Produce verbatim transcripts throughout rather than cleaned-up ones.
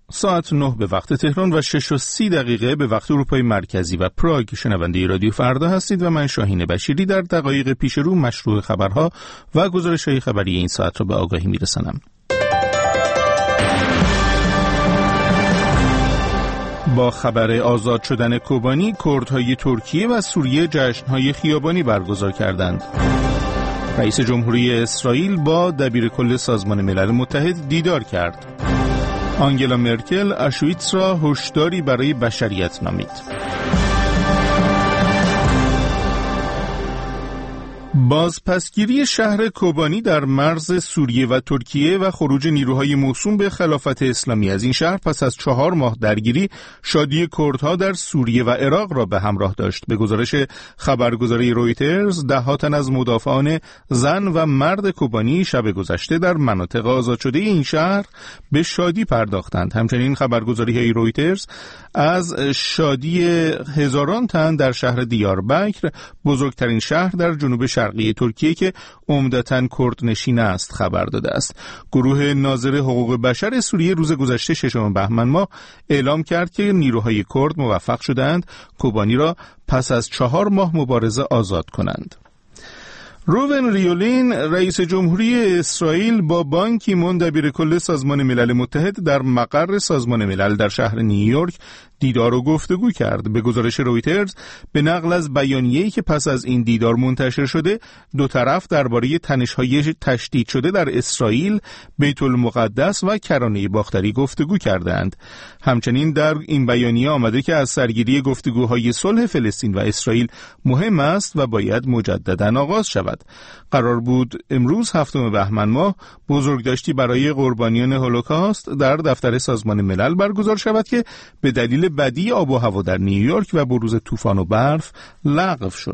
ساعت نه به وقت تهران و شش و سی دقیقه به وقت اروپای مرکزی و پراگ شنونده رادیو فردا هستید و من شاهین بشیری در دقایق پیش رو مشروع خبرها و گزارش‌های خبری این ساعت را به آگاهی میرسانم. با خبر آزاد شدن کوبانی، کردهای ترکیه و سوریه جشن‌های خیابانی برگزار کردند. رئیس جمهوری اسرائیل با دبیرکل سازمان ملل متحد دیدار کرد. آنگلا مرکل آشویتس را هشداری برای بشریت نامید. بازپسگیری شهر کوبانی در مرز سوریه و ترکیه و خروج نیروهای موسوم به خلافت اسلامی از این شهر پس از چهار ماه درگیری شادی کردها در سوریه و عراق را به همراه داشت. به گزارش خبرگزاری رویترز، ده تن از مدافعان زن و مرد کوبانی شب گذشته در مناطق آزاد شده این شهر به شادی پرداختند. همچنین خبرگزاری رویترز از شادی هزاران تن در شهر دیاربکر، بزرگترین شهر در جنوب شرقی ترکیه که عمدتاً کردنشین است، خبر داده است. گروه ناظر حقوق بشر سوریه روز گذشته ششم بهمن ماه اعلام کرد که نیروهای کرد موفق شدند کوبانی را پس از چهار ماه مبارزه آزاد کنند. روون ریولین رئیس جمهوری اسرائیل با بان کی مون دبیرکل سازمان ملل متحد در مقر سازمان ملل در شهر نیویورک دیدار و گفتگو کرد. به گزارش رویترز به نقل از بیانیه‌ای که پس از این دیدار منتشر شده، دو طرف درباره تنش‌های تشدید شده در اسرائیل، بیت المقدس و کرانه باختری گفتگو کردند. همچنین در این بیانیه آمده که از سرگیری گفتگوهای صلح فلسطین و اسرائیل مهم است و باید مجدداً آغاز شود. قرار بود امروز هفتم بهمن ماه بزرگداشتی برای قربانیان هولوکاست در دفتر سازمان ملل برگزار شود که به دلیل بدی آب و هوا در نیویورک و بروز طوفان و برف لغو شد.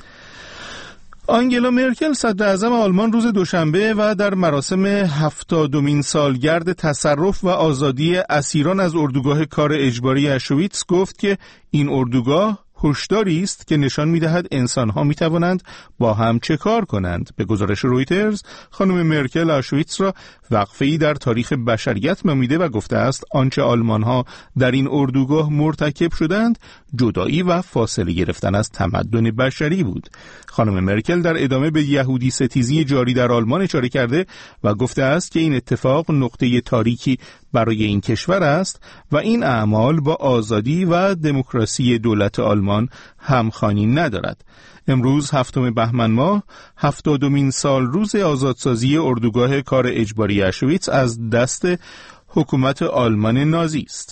آنگلا مرکل صدراعظم آلمان روز دوشنبه و در مراسم هفتادمین سالگرد تصرف و آزادی اسیران از اردوگاه کار اجباری آشویتس گفت که این اردوگاه هشداری است که نشان می‌دهد انسان‌ها می‌توانند با هم چه کار کنند. به گزارش رویترز، خانم مرکل آشویتس را وقفه‌ای در تاریخ بشریت نامیده و گفته است آنچه آلمان‌ها در این اردوگاه مرتکب شدند جدایی و فاصله گرفتن از تمدن بشری بود. خانم مرکل در ادامه به یهودی ستیزی جاری در آلمان اشاره کرده و گفته است که این اتفاق نقطه تاریکی برای این کشور است و این اعمال با آزادی و دموکراسی دولت آلمان همخوانی ندارد. امروز هفتم بهمن ماه هفتادمین سال روز آزادسازی اردوگاه کار اجباری آشویتس از دست حکومت آلمان نازی است.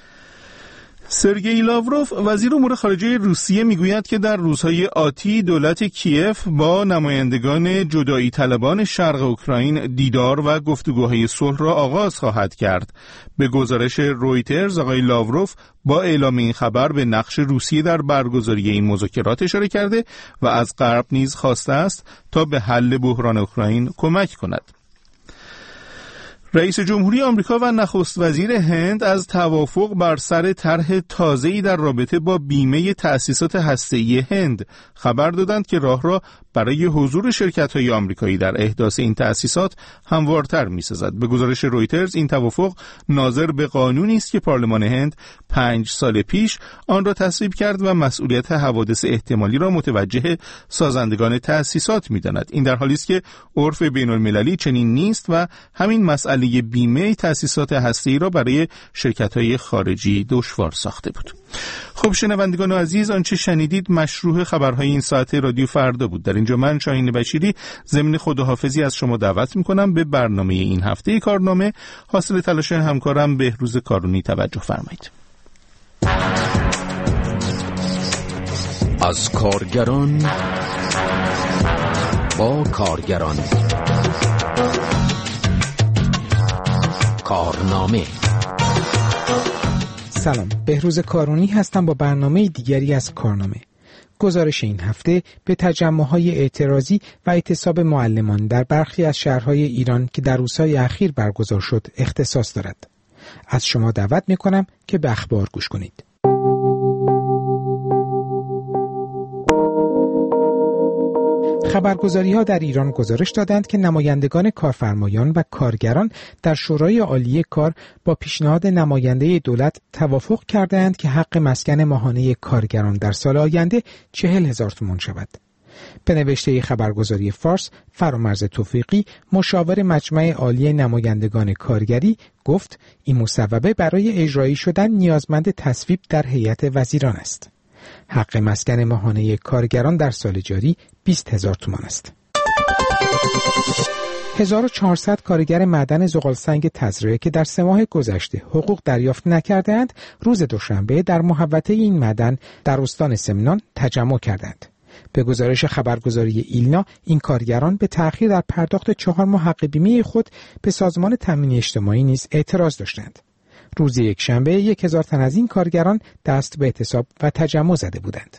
سرگئی لاوروف وزیر امور خارجه روسیه میگوید که در روزهای آتی دولت کیف با نمایندگان جدایی طلبان شرق اوکراین دیدار و گفتگوهای صلح را آغاز خواهد کرد. به گزارش رویترز، آقای لاوروف با اعلام این خبر به نقش روسیه در برگزاری این مذاکرات اشاره کرده و از غرب نیز خواسته است تا به حل بحران اوکراین کمک کند. رئیس جمهوری آمریکا و نخست وزیر هند از توافق بر سر طرح تازه‌ای در رابطه با بیمه تأسیسات هسته‌ای هند خبر دادند که راه را برای حضور شرکت‌های آمریکایی در احداث این تأسیسات هموارتر می‌سازد. به گزارش رویترز، این توافق ناظر به قانونی است که پارلمان هند پنج سال پیش آن را تصویب کرد و مسئولیت حوادث احتمالی را متوجه سازندگان تأسیسات می‌داند. این در حالی است که عرف بین‌المللی چنین نیست و همین مسئله بیمه تأسیسات هسته‌ای را برای شرکت‌های خارجی دشوار ساخته بود. خب شنوندگان عزیز، آنچه شنیدید مشروع خبرهای این ساعت رادیو فردا بود. در اینجا من شاهین بشیری ضمن خداحافظی از شما دعوت می‌کنم به برنامه این هفته کارنامه حاصل تلاش همکارم بهروز کارونی توجه فرمایید. از کارگران با کارگران، کارنامه. سلام، بهروز کارونی هستم با برنامه دیگری از کارنامه. گزارش این هفته به تجمع‌های اعتراضی و اعتصاب معلمان در برخی از شهرهای ایران که در روزهای اخیر برگزار شد اختصاص دارد. از شما دعوت می‌کنم که به اخبار گوش کنید. خبرگزاری‌ها در ایران گزارش دادند که نمایندگان کارفرمایان و کارگران در شورای عالی کار با پیشنهاد نماینده دولت توافق کردند که حق مسکن ماهانه کارگران در سال آینده چهل هزار تومان شود. به نوشته خبرگزاری فارس، فرامرز توفیقی، مشاور مجمع عالی نمایندگان کارگری، گفت این مصوبه برای اجرایی شدن نیازمند تصویب در هیئت وزیران است. حق مسکن ماهانه کارگران در سال جاری بیست هزار تومان است. هزار و چهارصد کارگر معدن زغالسنگ تزریه که در سه ماه گذشته حقوق دریافت نکردند، روز دوشنبه در محوطه این معدن در استان سمنان تجمع کردند. به گزارش خبرگزاری ایلنا، این کارگران به تأخیر در پرداخت چهار ماه حق بیمه خود به سازمان تامین اجتماعی نیز اعتراض داشتند. روز یکشنبه یک هزار تن از این کارگران دست به اعتصاب و تجمع زده بودند.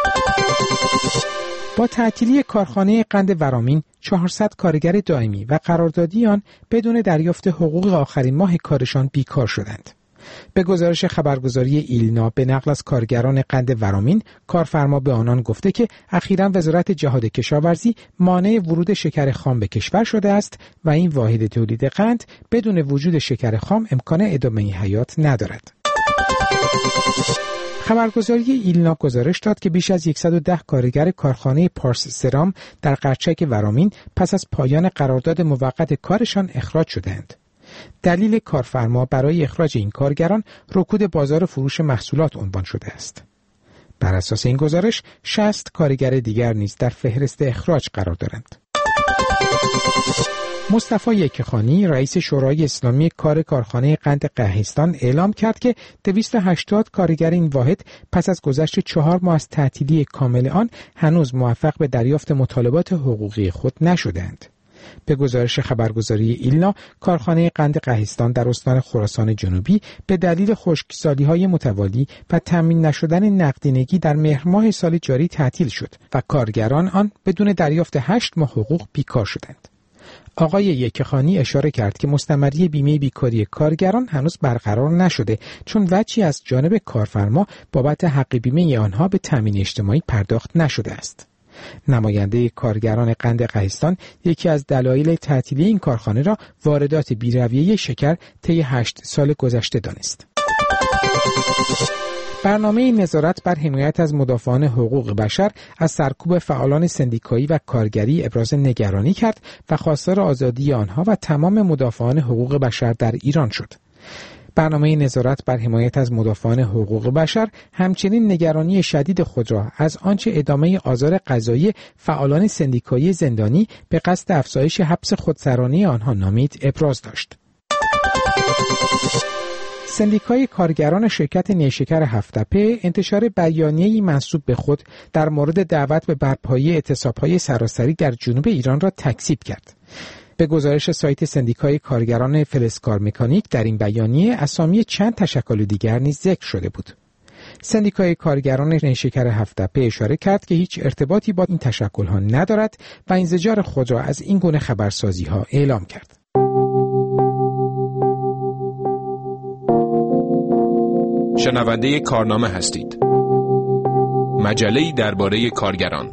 با تعطیلی کارخانه قند ورامین، چهارصد کارگر دائمی و قراردادی آن بدون دریافت حقوق آخرین ماه کارشان بیکار شدند. به گزارش خبرگزاری ایلنا به نقل از کارگران قند ورامین، کارفرما به آنان گفته که اخیراً وزارت جهاد کشاورزی مانع ورود شکر خام به کشور شده است و این واحد تولید قند بدون وجود شکر خام امکان ادامه حیات ندارد. خبرگزاری ایلنا گزارش داد که بیش از صد و ده کارگر کارخانه پارس سرام در قرچک ورامین پس از پایان قرارداد موقت کارشان اخراج شدند. دلیل کارفرما برای اخراج این کارگران رکود بازار فروش محصولات عنوان شده است. بر اساس این گزارش شصت کارگر دیگر نیز در فهرست اخراج قرار دارند. مصطفی یکخانی، رئیس شورای اسلامی کار کارخانه قند قهستان، اعلام کرد که دویست و هشتاد کارگر این واحد پس از گذشت چهار ماه از تعطیلی کامل آن هنوز موفق به دریافت مطالبات حقوقی خود نشدند. به گزارش خبرگزاری ایلنا، کارخانه قند قهستان در استان خراسان جنوبی به دلیل خشکسالی‌های متوالی و تامین نشدن نقدینگی در مهر ماه سال جاری تعطیل شد و کارگران آن بدون دریافت هشت ماه حقوق بیکار شدند. آقای یکخانی اشاره کرد که مستمری بیمه بیکاری کارگران هنوز برقرار نشده، چون وجهی از جانب کارفرما بابت حق بیمه آنها به تامین اجتماعی پرداخت نشده است. نماینده کارگران قند قهستان یکی از دلایل تعطیلی این کارخانه را واردات بی‌رویه شکر طی هشت سال گذشته دانست. برنامه نظارت بر حمایت از مدافعان حقوق بشر از سرکوب فعالان سندیکایی و کارگری ابراز نگرانی کرد و خواستار آزادی آنها و تمام مدافعان حقوق بشر در ایران شد. برنامه نظارت بر حمایت از مدافعان حقوق بشر همچنین نگرانی شدید خود را از آنچه ادامه آزار قضایی فعالان سندیکایی زندانی به قصد افزایش حبس خودسرانه آنها نامید ابراز داشت. سندیکای کارگران شرکت نیشکر هفت‌تپه انتشار بیانیه‌ای منسوب به خود در مورد دعوت به برپایی اعتصاب‌های سراسری در جنوب ایران را تکذیب کرد. به گزارش سایت سندیکای کارگران فلزکار مکانیک، در این بیانیه اسامی چند تشکل دیگر نیز ذکر شده بود. سندیکای کارگران نیشکر هفت‌تپه اشاره کرد که هیچ ارتباطی با این تشکل‌ها ندارد و انزجار خود را از این گونه خبرسازی‌ها اعلام کرد. شنونده کارنامه هستید. مجله‌ای درباره کارگران.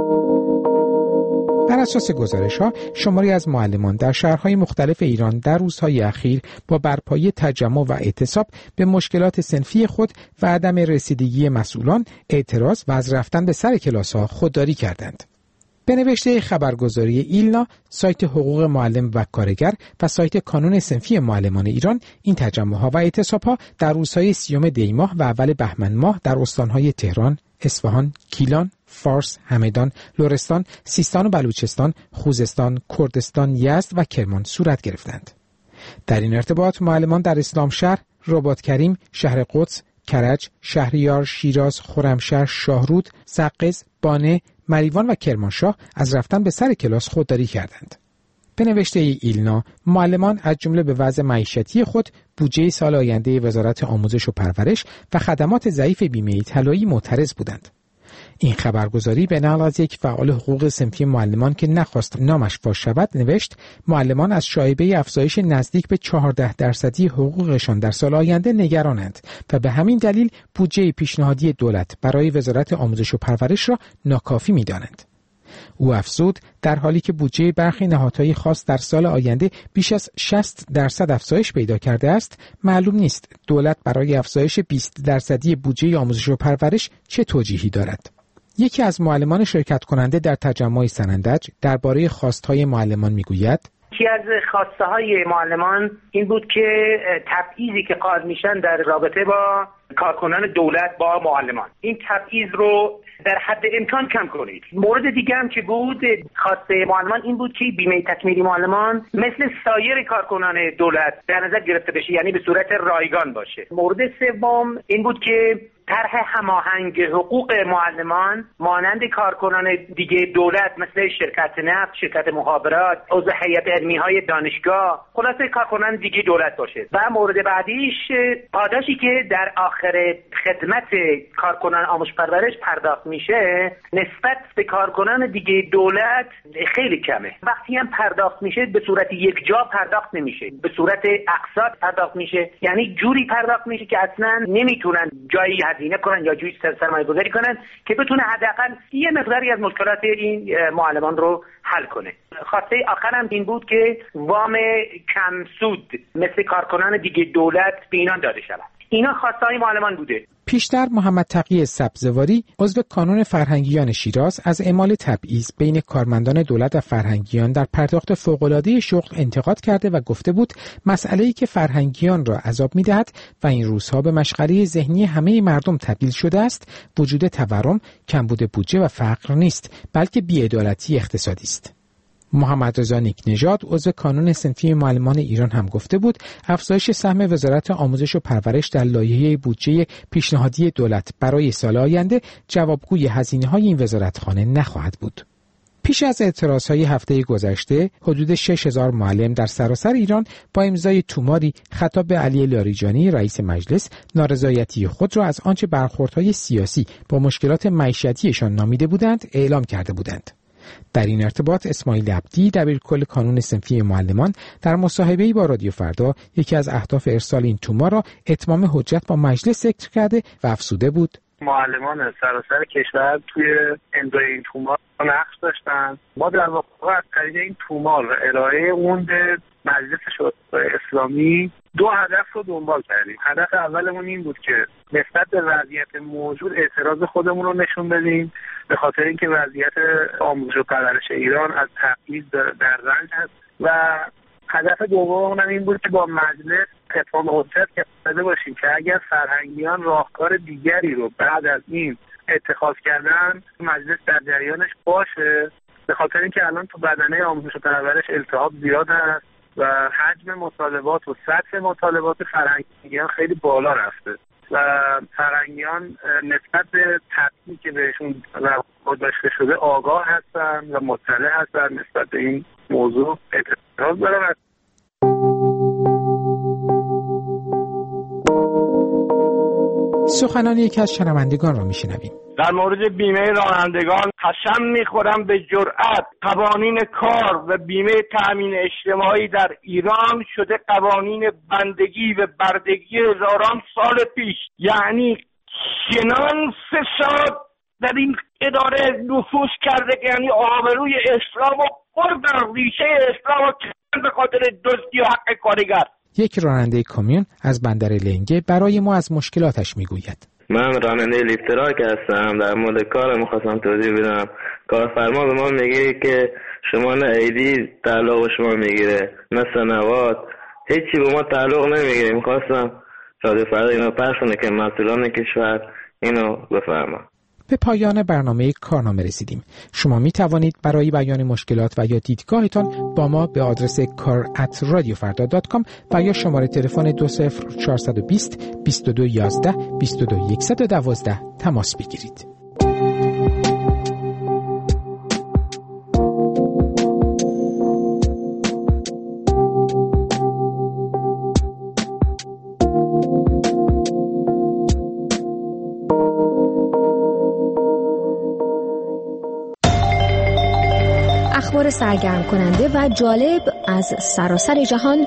بر اساس گزارش‌ها، شماری از معلمان در شهرهای مختلف ایران در روزهای اخیر با برپایی تجمع و اعتصاب به مشکلات صنفی خود و عدم رسیدگی مسئولان اعتراض و از رفتن به سر کلاس‌ها خودداری کردند. به نوشته خبرگزاری ایلنا، سایت حقوق معلم و کارگر و سایت کانون صنفی معلمان ایران، این تجمع‌ها و اعتصاب‌ها در روزهای سیوم دی ماه و اول بهمن ماه در استان‌های تهران، اصفهان، گیلان، فارس، همدان، لرستان، سیستان و بلوچستان، خوزستان، کردستان، یزد و کرمان صورت گرفتند. در این ارتباط معلمان در اسلامشهر، رباطکریم، شهر قدس، کرج، شهریار، شیراز، خرمشهر، شاهرود، سقز، بانه، مریوان و کرمانشاه از رفتن به سر کلاس خودداری کردند. به نوشته ایلنا، معلمان از جمله به وضع معیشتی خود، بودجه سال آینده وزارت آموزش و پرورش و خدمات ضعیف بیمه طلایی معترض بودند. این خبرگزاری به نقل از یک فعال حقوق صنفی معلمان که نخواست نامش فاش شود نوشت: معلمان از شایبه افزایش نزدیک به چهارده درصدی حقوقشان در سال آینده نگرانند و به همین دلیل بودجه پیشنهادی دولت برای وزارت آموزش و پرورش را ناکافی می‌دانند. او افزود در حالی که بودجه برخی نهادهای خاص در سال آینده بیش از شصت درصد افزایش پیدا کرده است، معلوم نیست دولت برای افزایش بیست درصدی بودجه آموزش و پرورش چه توجیهی دارد. یکی از معلمان شرکت کننده در تجمع سنندج درباره خواستهای معلمان میگوید: یکی از خواسته های معلمان این بود که تبعیضی که قائل میشن در رابطه با کارکنان دولت با معلمان، این تبعیض رو در حد امکان کم کنید. مورد دیگه هم که بود، خواسته معلمان این بود که بیمه تکمیلی معلمان مثل سایر کارکنان دولت در نظر گرفته بشه، یعنی به صورت رایگان باشه. مورد سوم این بود که طرح هماهنگ حقوق معلمان مانند کارکنان دیگه دولت مثل شرکت نفت، شرکت مخابرات، عضو هیئت علمی های دانشگاه، خلاصه کارکنان دیگه دولت باشه. و مورد بعدیش پاداشی که در آخر خدمت کارکنان آموزش پرورش پرداخت میشه نسبت به کارکنان دیگه دولت خیلی کمه. وقتی هم پرداخت میشه به صورت یک جا پرداخت نمیشه، به صورت اقساط پرداخت میشه، یعنی جوری پرداخت میشه که اصلا نمیتونن جایی هزینه کنن یا جوری سرمایه گذاری کنن که بتونه حداقل یه مقداری از مشکلات این معلمان رو حل کنه. خواسته آخرم این بود که وام کم سود مثل کارکنان دیگه دولت به اینان داده شود. اینا خواسته‌های معلمان بوده. پیشتر محمد تقی سبزواری عضو کانون فرهنگیان شیراز از اعمال تبعیض بین کارمندان دولت و فرهنگیان در پرداخت فوق‌العاده شغل انتقاد کرده و گفته بود مسئله‌ای که فرهنگیان را عذاب می‌دهد و این روزها به مشغله ذهنی همه مردم تبدیل شده است، وجود تورم، کمبود بودجه و فقر نیست، بلکه بی‌عدالتی اقتصادی است. محمد رضا نیکنژاد عضو کانون صنفی معلمان ایران هم گفته بود افزایش سهم وزارت آموزش و پرورش در لایحه بودجه پیشنهادی دولت برای سال آینده جوابگوی هزینه‌های این وزارتخانه نخواهد بود. پیش از اعتراضهای هفته گذشته، حدود شش هزار معلم در سراسر ایران با امضای توماری خطاب به علی لاریجانی رئیس مجلس نارضایتی خود را از آنچه برخوردهای سیاسی با مشکلات معیشتیشان نامیده بودند اعلام کرده بودند. در این ارتباط اسماعیل عبدی دبیرکل کانون صنفی معلمان در مصاحبه‌ای با رادیو فردا یکی از اهداف ارسال این تومار را اتمام حجت با مجلس ذکر کرده و افزوده بود: معلمان سراسر کشور توی امضای این تومار نقش داشتن. ما در واقع از طریق این تومار و ارائه اون به مجلس شورای اسلامی دو هدف رو دنبال کردیم. هدف اولمون این بود که نسبت به وضعیت موجود اعتراض خودمون رو نشون بدیم، به خاطر اینکه وضعیت آموزش و پرورش ایران از تبعیض در رنج هست، و هدف دوممون این بود که با مجلس اتمام حجت کرده باشیم که اگر فرهنگیان راهکار دیگری رو بعد از این اتخاذ کردن مجلس در جریانش باشه، به خاطر اینکه الان تو بدنه آموزش و پرورش التهاب زیاد هست و حجم مطالبات و سطح مطالبات فرهنگیان خیلی بالا رفته و فرهنگیان نسبت به تبعیضی که بهشون داشته شده آگاه هستن و مطلع هستن، نسبت به این موضوع اعتراض دارن. سخنان یکی از شنوندگان را میشنویم. در مورد بیمه رانندگان قسم میخورم به جرأت قوانین کار و بیمه تأمین اجتماعی در ایران شده قوانین بندگی و بردگی هزاران سال پیش، یعنی چنان فساد در این اداره نفوذ کرده که یعنی آبروی اسلام و بردن ریشه اسلام و به خاطر دزدی و حق کارگر. یک راننده کامیون از بندر لنگه برای ما از مشکلاتش میگوید. من راننده لیفتراک هستم. در مورد کار میخواستم توضیح بدم. کارفرما به ما میگه که شما نه ایدی تعلق به شما میگیره نه سنوات، هیچی به ما تعلق نمیگیره. میخواستم رادیو فردا اینو پخش کنه که مسئولان کشور اینو بفهمن. به پایان برنامه کارنامه رسیدیم. شما می توانید برای بیان مشکلات و یا دیدگاهتان با ما به آدرس کار ات رادیو فردا دات کام و یا شماره تلفن دو صفر چهار دو صفر بیست و دو یازده بیست و دو صد و دوازده تماس بگیرید. اخبار سرگرم کننده و جالب از سراسر جهان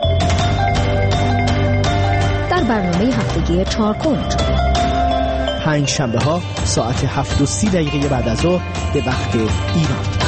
در برنامه هفتگی چهارکنج. پنج شنبه ها ساعت هفت و سی دقیقه بعد از ظهر به وقت ایران.